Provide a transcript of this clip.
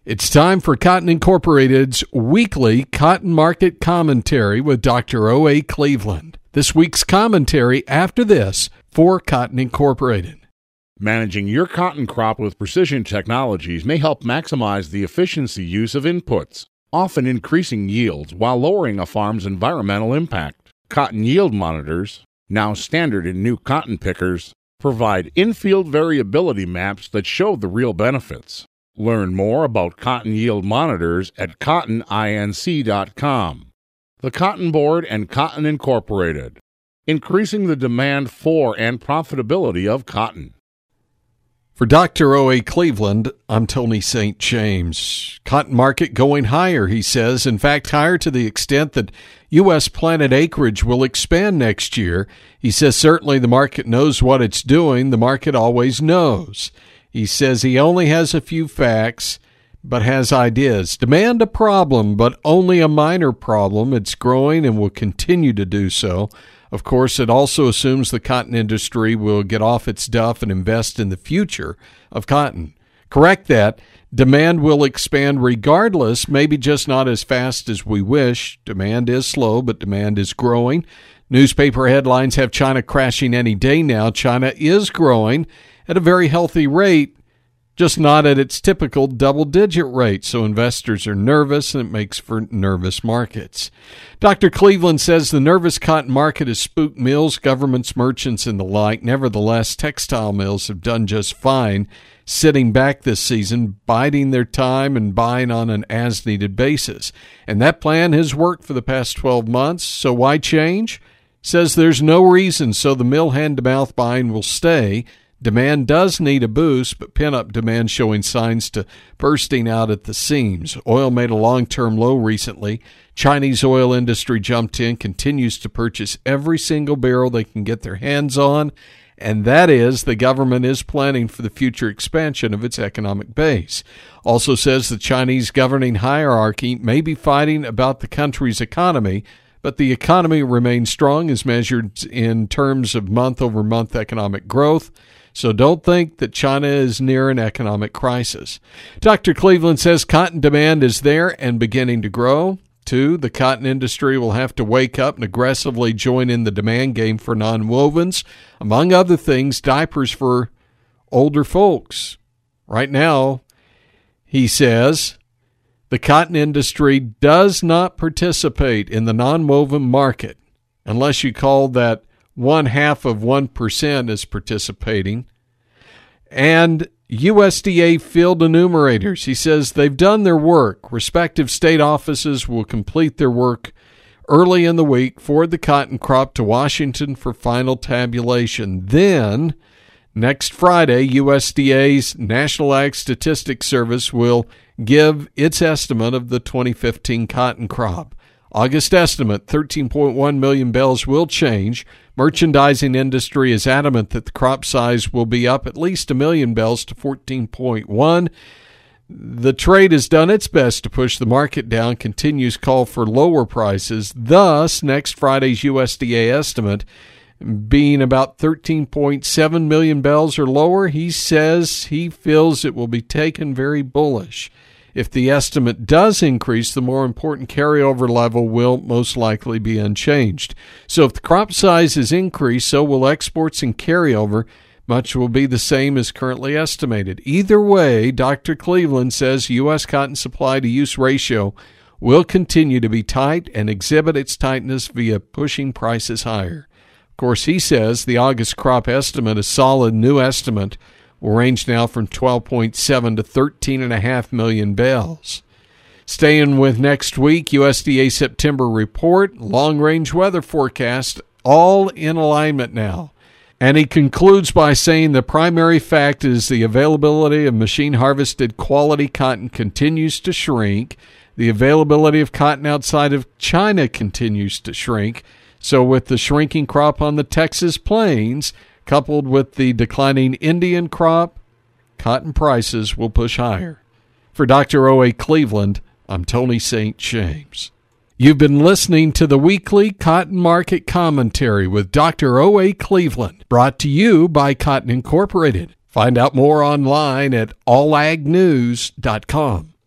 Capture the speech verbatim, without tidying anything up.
It's time for Cotton Incorporated's weekly cotton market commentary with Doctor O A. Cleveland. This week's commentary after this for Cotton Incorporated. Managing your cotton crop with precision technologies may help maximize the efficiency use of inputs, often increasing yields while lowering a farm's environmental impact. Cotton yield monitors, now standard in new cotton pickers, provide in-field variability maps that show the real benefits. Learn more about cotton yield monitors at cotton inc dot com. The Cotton Board and Cotton Incorporated, increasing the demand for and profitability of cotton. For Doctor O A. Cleveland, I'm Tony Saint James. Cotton market going higher, he says. In fact, higher to the extent that U S planted acreage will expand next year. He says certainly the market knows what it's doing. The market always knows. He says he only has a few facts, but has ideas. Demand a problem, but only a minor problem. It's growing and will continue to do so. Of course, it also assumes the cotton industry will get off its duff and invest in the future of cotton. Correct that. Demand will expand regardless, maybe just not as fast as we wish. Demand is slow, but demand is growing. Newspaper headlines have China crashing any day now. China is growing at a very healthy rate, just not at its typical double-digit rate. So investors are nervous, and it makes for nervous markets. Doctor Cleveland says the nervous cotton market has spooked mills, governments, merchants, and the like. Nevertheless, textile mills have done just fine, sitting back this season, biding their time and buying on an as-needed basis. And that plan has worked for the past twelve months, so why change? Says there's no reason, so the mill hand-to-mouth buying will stay. Demand does need a boost, but pent-up demand showing signs to bursting out at the seams. Oil made a long-term low recently. Chinese oil industry jumped in, continues to purchase every single barrel they can get their hands on, and that is the government is planning for the future expansion of its economic base. Also says the Chinese governing hierarchy may be fighting about the country's economy, but the economy remains strong as measured in terms of month-over-month economic growth. So don't think that China is near an economic crisis. Doctor Cleveland says cotton demand is there and beginning to grow. Two, the cotton industry will have to wake up and aggressively join in the demand game for nonwovens. Among other things, diapers for older folks. Right now, he says, the cotton industry does not participate in the nonwoven market unless you call that one half of one percent is participating. And U S D A field enumerators, he says they've done their work. Respective state offices will complete their work early in the week, forward the cotton crop to Washington for final tabulation. Then, next Friday, U S D A's National Ag Statistics Service will give its estimate of the twenty fifteen cotton crop. August estimate, thirteen point one million bales, will change. Merchandising industry is adamant that the crop size will be up at least a million bales to fourteen point one. The trade has done its best to push the market down, continues call for lower prices. Thus, next Friday's U S D A estimate being about thirteen point seven million bales or lower, he says he feels it will be taken very bullish. If the estimate does increase, the more important carryover level will most likely be unchanged. So if the crop size is increased, so will exports and carryover. Much will be the same as currently estimated. Either way, Doctor Cleveland says U S cotton supply-to-use ratio will continue to be tight and exhibit its tightness via pushing prices higher. Of course, he says the August crop estimate, a solid new estimate, will range now from twelve point seven to thirteen point five million bales. Staying with next week, U S D A September report, long-range weather forecast, all in alignment now. And he concludes by saying the primary fact is the availability of machine-harvested quality cotton continues to shrink. The availability of cotton outside of China continues to shrink. So with the shrinking crop on the Texas plains, coupled with the declining Indian crop, cotton prices will push higher. For Doctor O A. Cleveland, I'm Tony Saint James. You've been listening to the weekly Cotton Market Commentary with Doctor O A. Cleveland, brought to you by Cotton Incorporated. Find out more online at all ag news dot com.